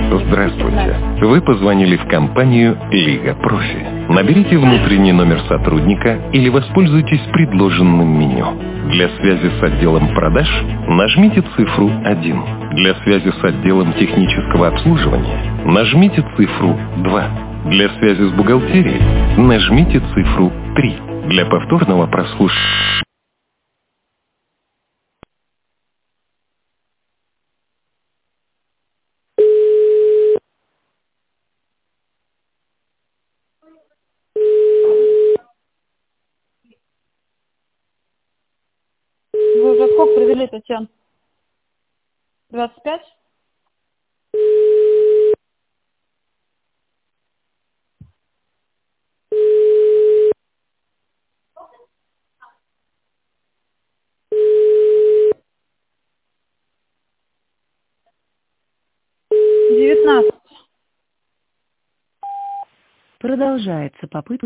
Здравствуйте. Вы позвонили в компанию «Лига Профи». Наберите внутренний номер сотрудника или воспользуйтесь предложенным меню. Для связи с отделом продаж нажмите цифру 1. Для связи с отделом технического обслуживания нажмите цифру 2. Для связи с бухгалтерией нажмите цифру 3. Для повторного прослушивания... Вы уже сколько провели, Татьяна? 25? Девятнадцать. Продолжается попытка